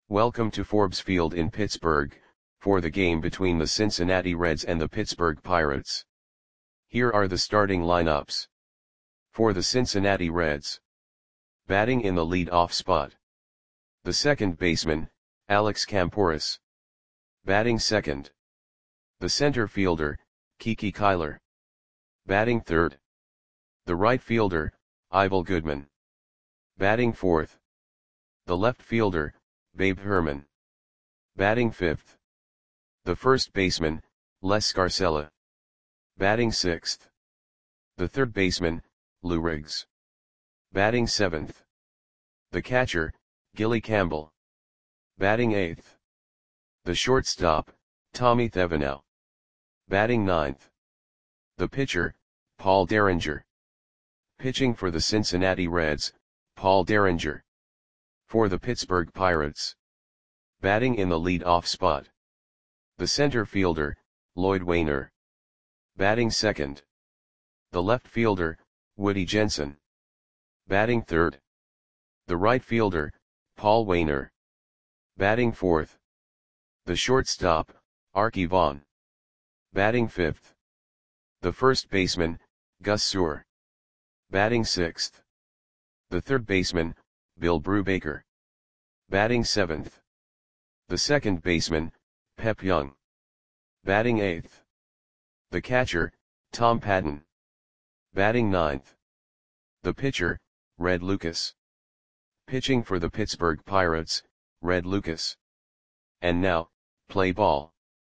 Welcome to Forbes Field in Pittsburgh, for the game between the Cincinnati Reds and the Pittsburgh Pirates. Here are the starting lineups. For the Cincinnati Reds. Batting in the lead-off spot. The second baseman, Alex Kamporus. Batting second. The center fielder, Kiki Kyler. Batting third. The right fielder, Ivel Goodman. Batting fourth. The left fielder, Babe Herman. Batting fifth. The first baseman, Les Scarcella. Batting sixth. The third baseman, Lou Riggs. Batting seventh. The catcher, Gilly Campbell. Batting eighth. The shortstop, Tommy Thevenot. Batting ninth. The pitcher, Paul Derringer. Pitching for the Cincinnati Reds, Paul Derringer. For the Pittsburgh Pirates. Batting in the lead-off spot. The center fielder, Lloyd Waner. Batting second. The left fielder, Woody Jensen. Batting third. The right fielder, Paul Waner. Batting fourth. The shortstop, Arky Vaughan. Batting fifth. The first baseman, Gus Sewell. Batting sixth. The third baseman, Bill Brubaker. Batting seventh. The second baseman, Pep Young. Batting eighth. The catcher, Tom Patton. Batting ninth. The pitcher, Red Lucas. Pitching for the Pittsburgh Pirates, Red Lucas. And now, play ball.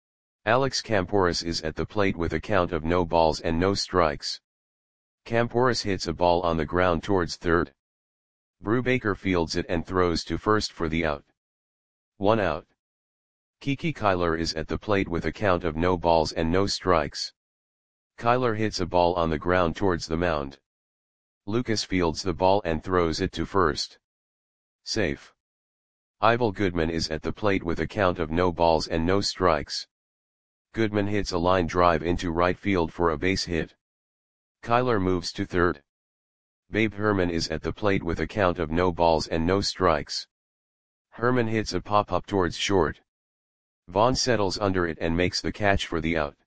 Alex Kamporus is at the plate with a count of no balls and no strikes. Kamporus hits a ball on the ground towards third. Brubaker fields it and throws to first for the out. 1 out. Kiki Kyler is at the plate with a count of no balls and no strikes. Kyler hits a ball on the ground towards the mound. Lucas fields the ball and throws it to first. Safe. Ivel Goodman is at the plate with a count of no balls and no strikes. Goodman hits a line drive into right field for a base hit. Kyler moves to third. Babe Herman is at the plate with a count of no balls and no strikes. Herman hits a pop-up towards short. Vaughn settles under it and makes the catch for the out.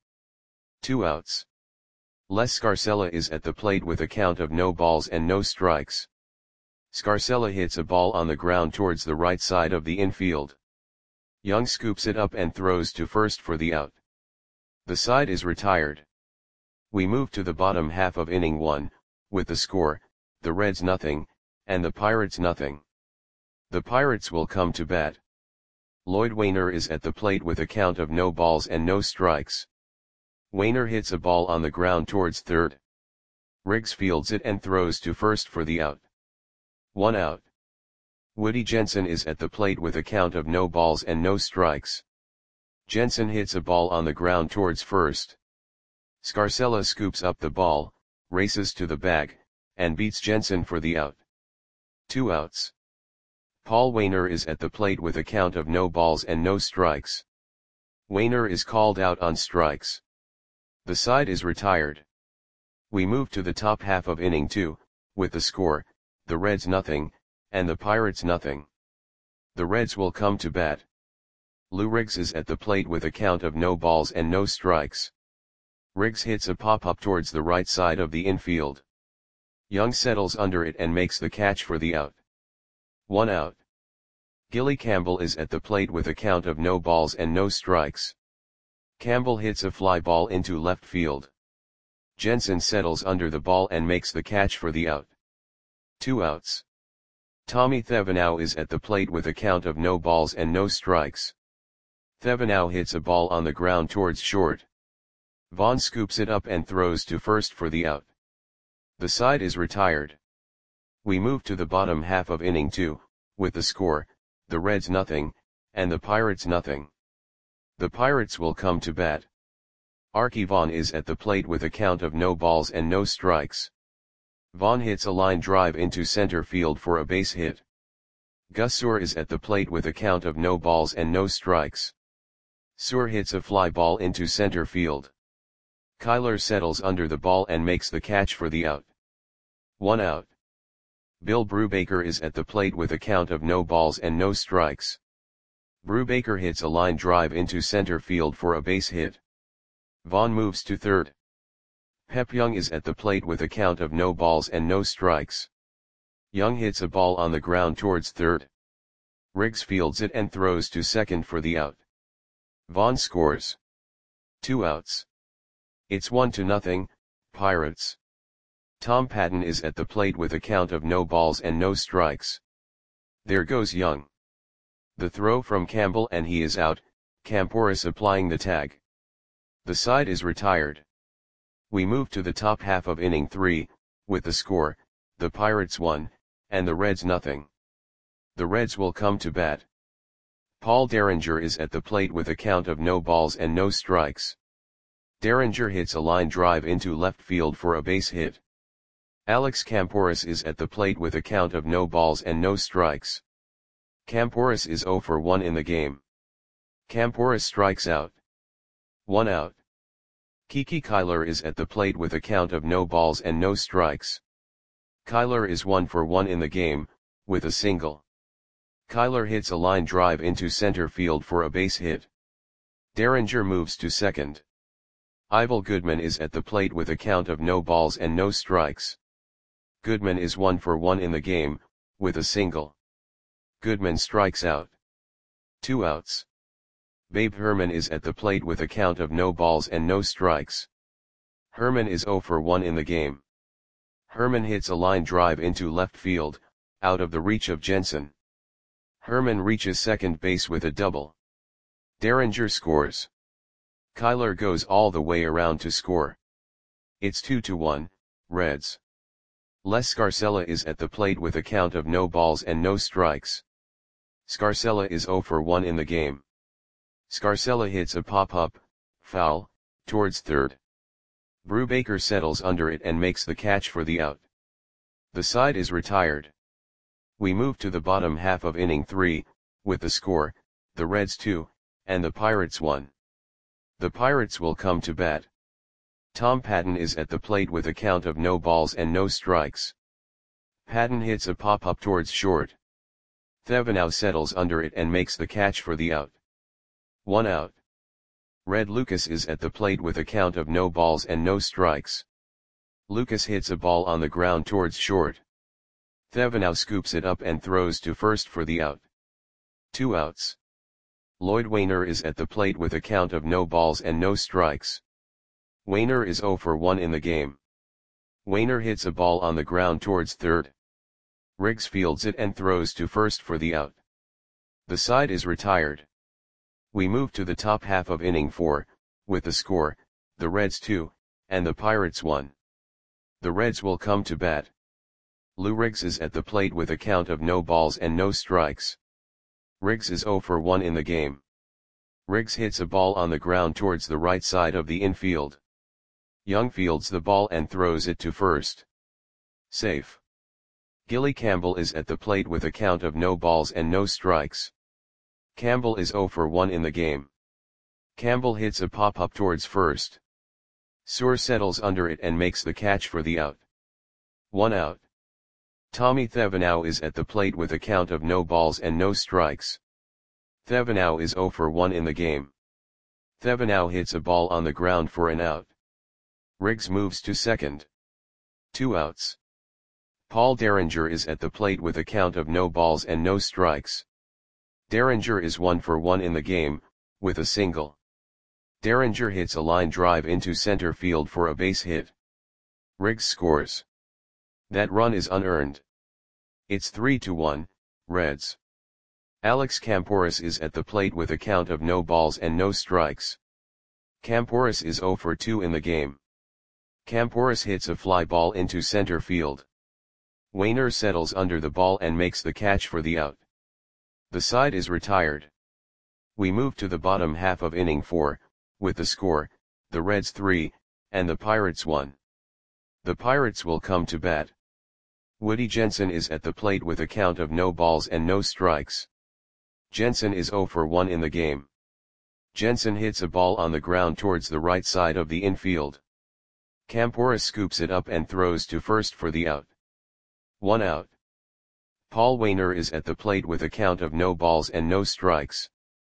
2 outs. Les Scarcella is at the plate with a count of no balls and no strikes. Scarcella hits a ball on the ground towards the right side of the infield. Young scoops it up and throws to first for the out. The side is retired. We move to the bottom half of inning 1, with the score, the Reds 0, and the Pirates 0. The Pirates will come to bat. Lloyd Waner is at the plate with a count of no balls and no strikes. Waner hits a ball on the ground towards third. Riggs fields it and throws to first for the out. 1 out. Woody Jensen is at the plate with a count of no balls and no strikes. Jensen hits a ball on the ground towards first. Scarcella scoops up the ball, races to the bag, and beats Jensen for the out. 2 outs. Paul Waner is at the plate with a count of no balls and no strikes. Waner is called out on strikes. The side is retired. We move to the top half of inning 2, with the score, the Reds 0, and the Pirates 0. The Reds will come to bat. Lou Riggs is at the plate with a count of no balls and no strikes. Riggs hits a pop-up towards the right side of the infield. Young settles under it and makes the catch for the out. 1 out. Gilly Campbell is at the plate with a count of no balls and no strikes. Campbell hits a fly ball into left field. Jensen settles under the ball and makes the catch for the out. 2 outs. Tommy Thevenot is at the plate with a count of no balls and no strikes. Thevenot hits a ball on the ground towards short. Vaughn scoops it up and throws to first for the out. The side is retired. We move to the bottom half of inning 2, with the score, the Reds 0, and the Pirates 0. The Pirates will come to bat. Arky Vaughan is at the plate with a count of no balls and no strikes. Vaughan hits a line drive into center field for a base hit. Gus Sewell is at the plate with a count of no balls and no strikes. Sewell hits a fly ball into center field. Kyler settles under the ball and makes the catch for the out. 1 out. Bill Brubaker is at the plate with a count of no balls and no strikes. Brubaker hits a line drive into center field for a base hit. Vaughn moves to third. Pep Young is at the plate with a count of no balls and no strikes. Young hits a ball on the ground towards third. Riggs fields it and throws to second for the out. Vaughn scores. 2 outs. It's 1-0, Pirates. Tom Patton is at the plate with a count of no balls and no strikes. There goes Young. The throw from Campbell and he is out, Camporis applying the tag. The side is retired. We move to the top half of inning 3, with the score, the Pirates 1, and the Reds 0. The Reds will come to bat. Paul Derringer is at the plate with a count of no balls and no strikes. Derringer hits a line drive into left field for a base hit. Alex Camporis is at the plate with a count of no balls and no strikes. Camporis is 0 for 1 in the game. Camporis strikes out. 1 out. Kiki Kyler is at the plate with a count of no balls and no strikes. Kyler is 1 for 1 in the game, with a single. Kyler hits a line drive into center field for a base hit. Derringer moves to second. Ivel Goodman is at the plate with a count of no balls and no strikes. Goodman is 1 for 1 in the game, with a single. Goodman strikes out. 2 outs. Babe Herman is at the plate with a count of no balls and no strikes. Herman is 0 for 1 in the game. Herman hits a line drive into left field, out of the reach of Jensen. Herman reaches second base with a double. Derringer scores. Kyler goes all the way around to score. It's 2-1, Reds. Les Scarcella is at the plate with a count of no balls and no strikes. Scarcella is 0 for 1 in the game. Scarcella hits a pop-up, foul, towards third. Brubaker settles under it and makes the catch for the out. The side is retired. We move to the bottom half of inning 3, with the score, the Reds 2, and the Pirates 1. The Pirates will come to bat. Tom Patton is at the plate with a count of no balls and no strikes. Patton hits a pop-up towards short. Thevenot settles under it and makes the catch for the out. 1 out. Red Lucas is at the plate with a count of no balls and no strikes. Lucas hits a ball on the ground towards short. Thevenot scoops it up and throws to first for the out. 2 outs. Lloyd Wainer is at the plate with a count of no balls and no strikes. Wainer is 0 for 1 in the game. Wainer hits a ball on the ground towards third. Riggs fields it and throws to first for the out. The side is retired. We move to the top half of inning 4, with the score, the Reds 2, and the Pirates 1. The Reds will come to bat. Lou Riggs is at the plate with a count of no balls and no strikes. Riggs is 0 for 1 in the game. Riggs hits a ball on the ground towards the right side of the infield. Young fields the ball and throws it to first. Safe. Gilly Campbell is at the plate with a count of no balls and no strikes. Campbell is 0 for 1 in the game. Campbell hits a pop-up towards first. Suhr settles under it and makes the catch for the out. 1 out. Tommy Thevenot is at the plate with a count of no balls and no strikes. Thevenot is 0 for 1 in the game. Thevenot hits a ball on the ground for an out. Riggs moves to second. 2 outs. Paul Derringer is at the plate with a count of no balls and no strikes. Derringer is 1 for 1 in the game, with a single. Derringer hits a line drive into center field for a base hit. Riggs scores. That run is unearned. It's 3-1, Reds. Alex Camporis is at the plate with a count of no balls and no strikes. Camporis is 0 for 2 in the game. Camporis hits a fly ball into center field. Wainer settles under the ball and makes the catch for the out. The side is retired. We move to the bottom half of inning 4, with the score, the Reds 3, and the Pirates 1. The Pirates will come to bat. Woody Jensen is at the plate with a count of no balls and no strikes. Jensen is 0 for 1 in the game. Jensen hits a ball on the ground towards the right side of the infield. Camporis scoops it up and throws to first for the out. 1 out. Paul Wainer is at the plate with a count of no balls and no strikes.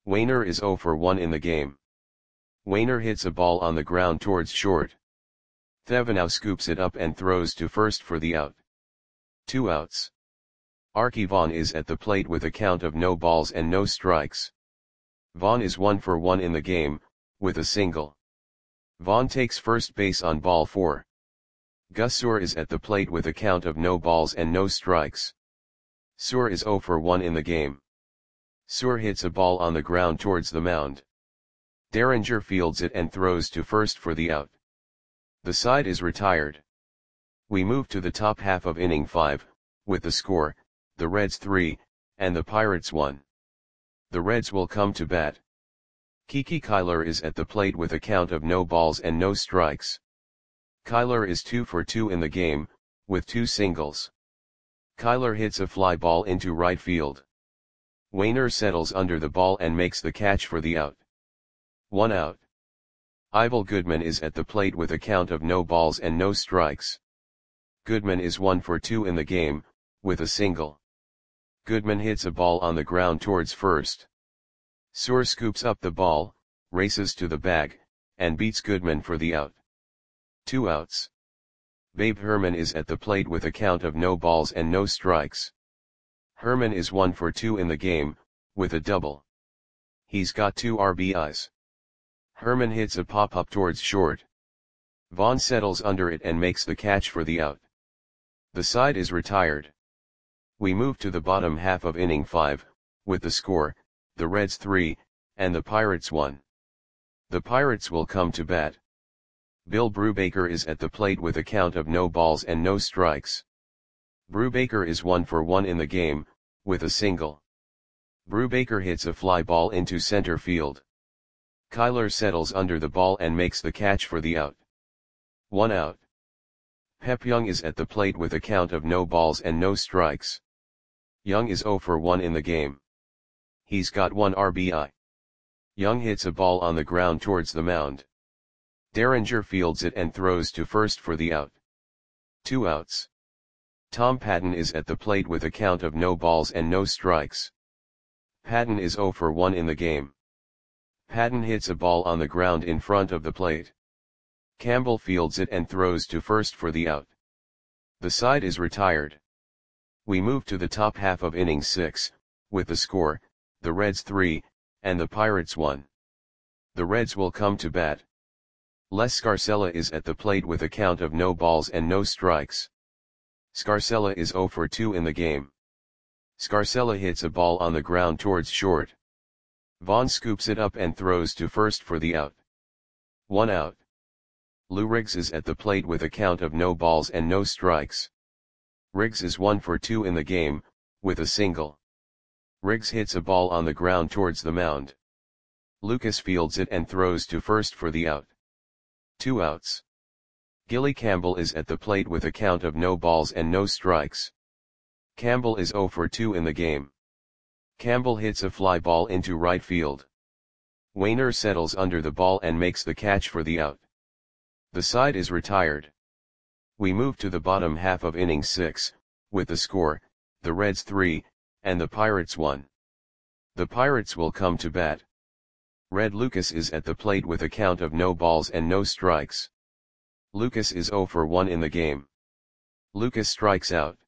Wainer is 0 for 1 in the game. Wainer hits a ball on the ground towards short. Thevenot scoops it up and throws to first for the out. 2 outs. Archie Vaughan is at the plate with a count of no balls and no strikes. Vaughan is 1 for 1 in the game, with a single. Vaughan takes first base on ball 4. Gus Suhr is at the plate with a count of no balls and no strikes. Suhr is 0 for 1 in the game. Suhr hits a ball on the ground towards the mound. Derringer fields it and throws to first for the out. The side is retired. We move to the top half of inning 5, with the score, the Reds 3, and the Pirates 1. The Reds will come to bat. Kiki Kyler is at the plate with a count of no balls and no strikes. Kyler is 2 for 2 in the game, with 2 singles. Kyler hits a fly ball into right field. Wainer settles under the ball and makes the catch for the out. 1 out. Ivel Goodman is at the plate with a count of no balls and no strikes. Goodman is 1 for 2 in the game, with a single. Goodman hits a ball on the ground towards first. Suhr scoops up the ball, races to the bag, and beats Goodman for the out. 2 outs. Babe Herman is at the plate with a count of no balls and no strikes. Herman is 1 for 2 in the game, with a double. He's got 2 RBIs. Herman hits a pop-up towards short. Vaughan settles under it and makes the catch for the out. The side is retired. We move to the bottom half of inning 5, with the score, the Reds 3, and the Pirates 1. The Pirates will come to bat. Bill Brubaker is at the plate with a count of no balls and no strikes. Brubaker is 1 for 1 in the game, with a single. Brubaker hits a fly ball into center field. Kyler settles under the ball and makes the catch for the out. 1 out. Pep Young is at the plate with a count of no balls and no strikes. Young is 0 for 1 in the game. He's got 1 RBI. Young hits a ball on the ground towards the mound. Derringer fields it and throws to first for the out. 2 outs. Tom Patton is at the plate with a count of no balls and no strikes. Patton is 0 for 1 in the game. Patton hits a ball on the ground in front of the plate. Campbell fields it and throws to first for the out. The side is retired. We move to the top half of inning 6, with the score, the Reds 3, and the Pirates 1. The Reds will come to bat. Les Scarcella is at the plate with a count of no balls and no strikes. Scarcella is 0 for 2 in the game. Scarcella hits a ball on the ground towards short. Vaughan scoops it up and throws to first for the out. 1 out. Lou Riggs is at the plate with a count of no balls and no strikes. Riggs is 1 for 2 in the game, with a single. Riggs hits a ball on the ground towards the mound. Lucas fields it and throws to first for the out. 2 outs. Gilly Campbell is at the plate with a count of no balls and no strikes. Campbell is 0 for 2 in the game. Campbell hits a fly ball into right field. Wainer settles under the ball and makes the catch for the out. The side is retired. We move to the bottom half of inning 6, with the score, the Reds 3, and the Pirates 1. The Pirates will come to bat. Red Lucas is at the plate with a count of no balls and no strikes. Lucas is 0 for 1 in the game. Lucas strikes out.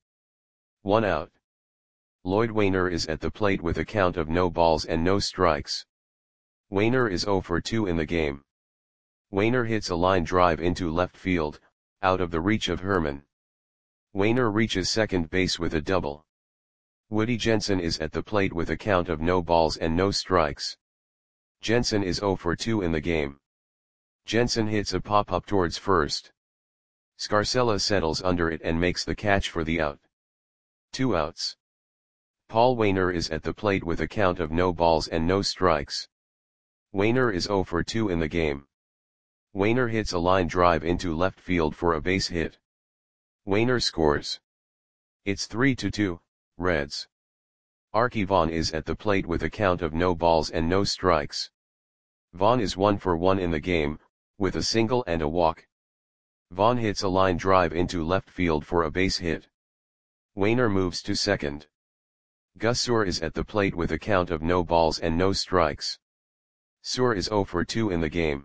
1 out. Lloyd Wainer is at the plate with a count of no balls and no strikes. Wainer is 0 for 2 in the game. Wainer hits a line drive into left field, out of the reach of Herman. Wainer reaches second base with a double. Woody Jensen is at the plate with a count of no balls and no strikes. Jensen is 0 for 2 in the game. Jensen hits a pop-up towards first. Scarcella settles under it and makes the catch for the out. 2 outs. Paul Wainer is at the plate with a count of no balls and no strikes. Wainer is 0 for 2 in the game. Wainer hits a line drive into left field for a base hit. Wainer scores. It's 3-2, Reds. Archie Vaughan is at the plate with a count of no balls and no strikes. Vaughan is 1 for 1 in the game, with a single and a walk. Vaughan hits a line drive into left field for a base hit. Wainer moves to second. Gus Suhr is at the plate with a count of no balls and no strikes. Suhr is 0 for 2 in the game.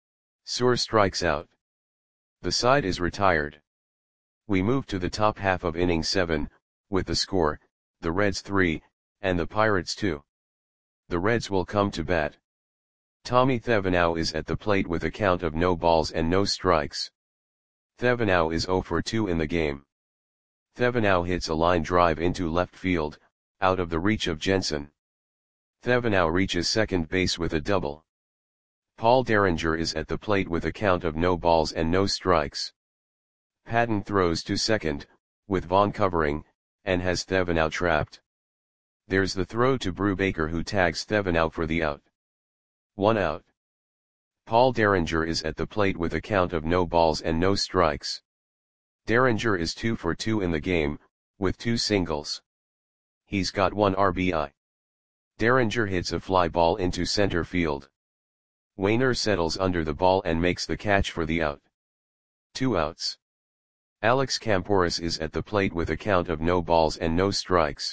Suhr strikes out. The side is retired. We move to the top half of inning 7, with the score, the Reds 3, and the Pirates 2. The Reds will come to bat. Tommy Thevenot is at the plate with a count of no balls and no strikes. Thevenot is 0 for 2 in the game. Thevenot hits a line drive into left field, out of the reach of Jensen. Thevenot reaches second base with a double. Paul Derringer is at the plate with a count of no balls and no strikes. Patton throws to second, with Vaughn covering, and has Thevenot trapped. There's the throw to Brubaker, who tags Thevenot for the out. 1 out. Paul Derringer is at the plate with a count of no balls and no strikes. Derringer is 2 for 2 in the game, with 2 singles. He's got 1 RBI. Derringer hits a fly ball into center field. Wainer settles under the ball and makes the catch for the out. 2 outs. Alex Camporis is at the plate with a count of no balls and no strikes.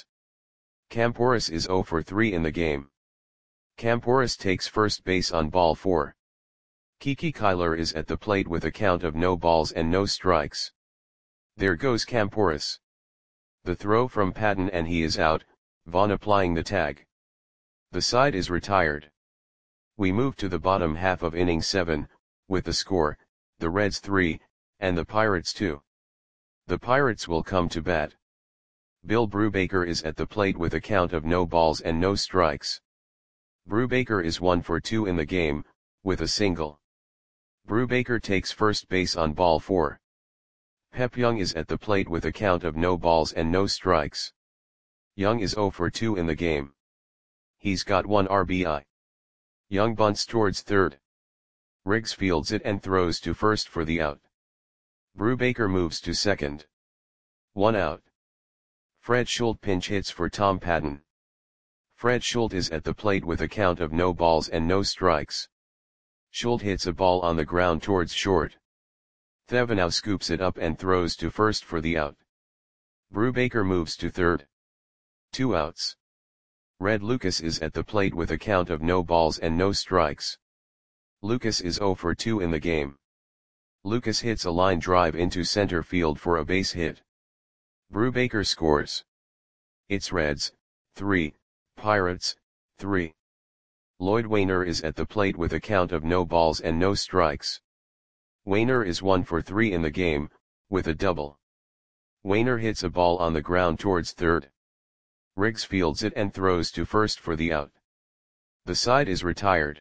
Camporis is 0 for 3 in the game. Camporis takes first base on ball 4. Kiki Kyler is at the plate with a count of no balls and no strikes. There goes Camporis. The throw from Patton and he is out, Vaughn applying the tag. The side is retired. We move to the bottom half of inning 7, with the score, the Reds 3, and the Pirates 2. The Pirates will come to bat. Bill Brubaker is at the plate with a count of no balls and no strikes. Brubaker is 1 for 2 in the game, with a single. Brubaker takes first base on ball 4. Pep Young is at the plate with a count of no balls and no strikes. Young is 0 for 2 in the game. He's got 1 RBI. Young bunts towards third. Riggs fields it and throws to first for the out. Brubaker moves to second. 1 out. Fred Schultz pinch hits for Tom Patton. Fred Schultz is at the plate with a count of no balls and no strikes. Schultz hits a ball on the ground towards short. Thevenot scoops it up and throws to first for the out. Brubaker moves to third. 2 outs. Red Lucas is at the plate with a count of no balls and no strikes. Lucas is 0 for 2 in the game. Lucas hits a line drive into center field for a base hit. Brubaker scores. It's Reds 3, Pirates 3. Lloyd Wainer is at the plate with a count of no balls and no strikes. Wainer is 1 for 3 in the game, with a double. Wainer hits a ball on the ground towards third. Riggs fields it and throws to first for the out. The side is retired.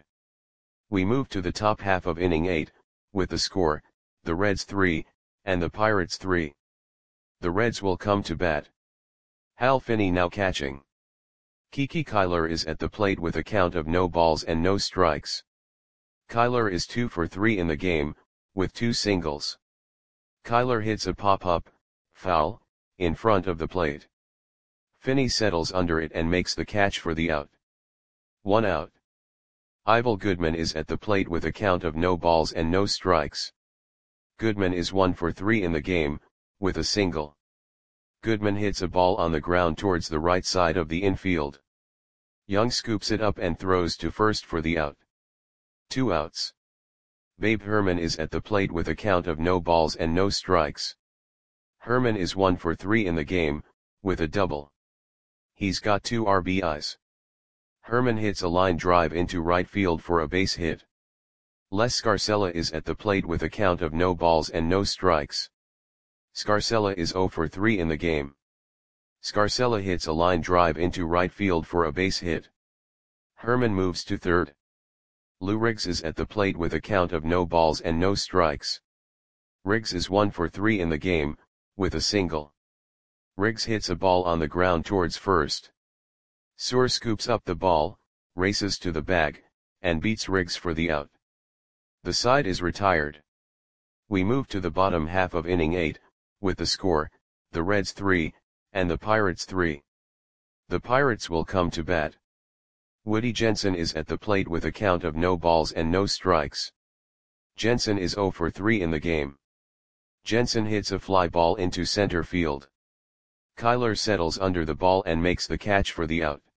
We move to the top half of inning 8, with the score, the Reds 3, and the Pirates 3. The Reds will come to bat. Hal Finney now catching. Kiki Kyler is at the plate with a count of no balls and no strikes. Kyler is 2 for 3 in the game, with 2 singles. Kyler hits a pop-up, foul, in front of the plate. Finney settles under it and makes the catch for the out. 1 out. Ivel Goodman is at the plate with a count of no balls and no strikes. Goodman is 1 for 3 in the game, with a single. Goodman hits a ball on the ground towards the right side of the infield. Young scoops it up and throws to first for the out. 2 outs. Babe Herman is at the plate with a count of no balls and no strikes. Herman is 1 for 3 in the game, with a double. He's got 2 RBIs. Herman hits a line drive into right field for a base hit. Les Scarcella is at the plate with a count of no balls and no strikes. Scarcella is 0 for 3 in the game. Scarcella hits a line drive into right field for a base hit. Herman moves to third. Lou Riggs is at the plate with a count of no balls and no strikes. Riggs is 1 for 3 in the game, with a single. Riggs hits a ball on the ground towards first. Suhr scoops up the ball, races to the bag, and beats Riggs for the out. The side is retired. We move to the bottom half of inning 8, with the score, the Reds 3, and the Pirates 3. The Pirates will come to bat. Woody Jensen is at the plate with a count of no balls and no strikes. Jensen is 0 for 3 in the game. Jensen hits a fly ball into center field. Kyler settles under the ball and makes the catch for the out.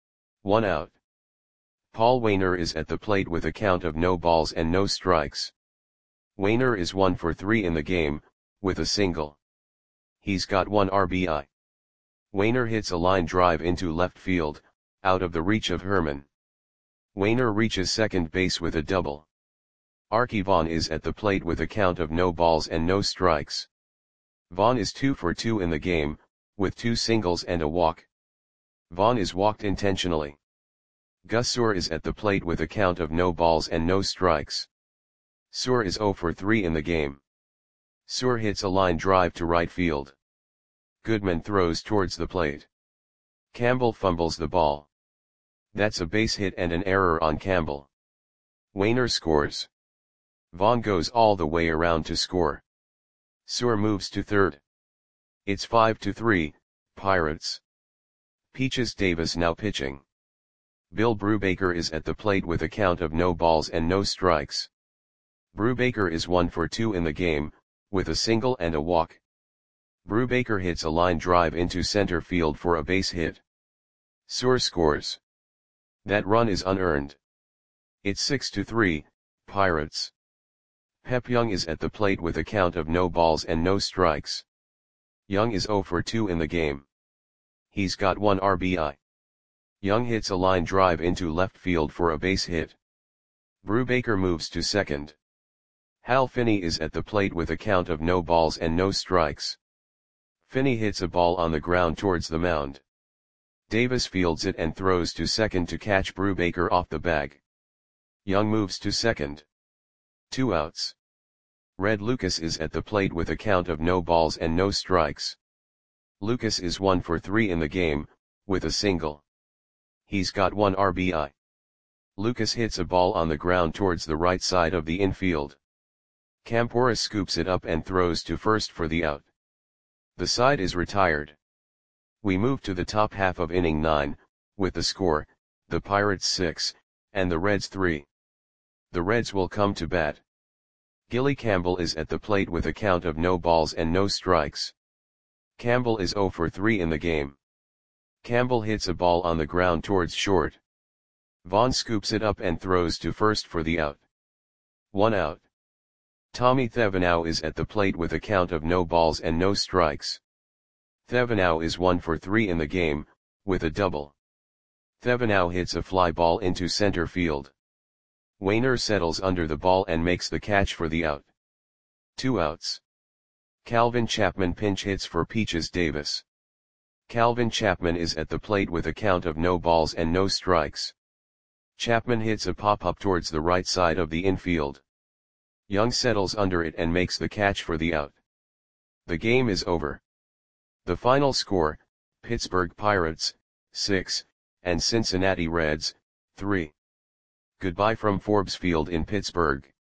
1 out. Paul Wainer is at the plate with a count of no balls and no strikes. Wainer is 1 for 3 in the game, with a single. He's got 1 RBI. Wainer hits a line drive into left field, out of the reach of Herman. Wainer reaches second base with a double. Arky Vaughan is at the plate with a count of no balls and no strikes. Vaughan is 2 for 2 in the game, with 2 singles and a walk. Vaughan is walked intentionally. Gus Suhr is at the plate with a count of no balls and no strikes. Suhr is 0 for 3 in the game. Suhr hits a line drive to right field. Goodman throws towards the plate. Campbell fumbles the ball. That's a base hit and an error on Campbell. Wainer scores. Vaughan goes all the way around to score. Suhr moves to third. It's 5-3, Pirates. Peaches Davis now pitching. Bill Brubaker is at the plate with a count of no balls and no strikes. Brubaker is 1 for 2 in the game, with a single and a walk. Brubaker hits a line drive into center field for a base hit. Suhr scores. That run is unearned. It's 6-3, Pirates. Pep Young is at the plate with a count of no balls and no strikes. Young is 0 for 2 in the game. He's got 1 RBI. Young hits a line drive into left field for a base hit. Brubaker moves to second. Hal Finney is at the plate with a count of no balls and no strikes. Finney hits a ball on the ground towards the mound. Davis fields it and throws to second to catch Brubaker off the bag. Young moves to second. 2 outs. Red Lucas is at the plate with a count of no balls and no strikes. Lucas is 1 for 3 in the game, with a single. He's got 1 RBI. Lucas hits a ball on the ground towards the right side of the infield. Campora scoops it up and throws to first for the out. The side is retired. We move to the top half of inning 9, with the score, the Pirates 6, and the Reds 3. The Reds will come to bat. Gilly Campbell is at the plate with a count of no balls and no strikes. Campbell is 0 for 3 in the game. Campbell hits a ball on the ground towards short. Vaughan scoops it up and throws to first for the out. 1 out. Tommy Thevenot is at the plate with a count of no balls and no strikes. Thevenot is 1 for 3 in the game, with a double. Thevenot hits a fly ball into center field. Wainer settles under the ball and makes the catch for the out. 2 outs. Calvin Chapman pinch hits for Peaches Davis. Calvin Chapman is at the plate with a count of no balls and no strikes. Chapman hits a pop-up towards the right side of the infield. Young settles under it and makes the catch for the out. The game is over. The final score, Pittsburgh Pirates, 6, and Cincinnati Reds, 3. Goodbye from Forbes Field in Pittsburgh.